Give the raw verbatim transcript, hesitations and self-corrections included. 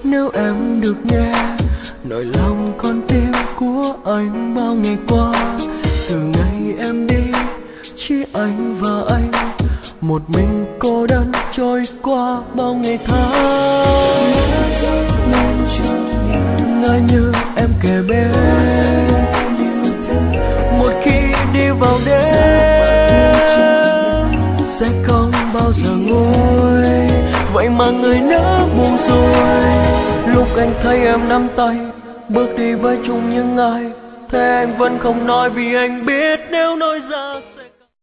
nếu em được nghe nỗi lòng con tim của anh bao ngày qua. Từ ngày em đi chỉ anh và anh, một mình cô đơn trôi qua bao ngày tháng. Ngỡ như em kề bên, một khi đi vào đêm sẽ không bao giờ nguôi. Vậy mà người nỡ buông xuôi lúc anh thấy em nắm tay bước đi với chung những ai. Thế anh vẫn không nói vì anh biết nếu nói ra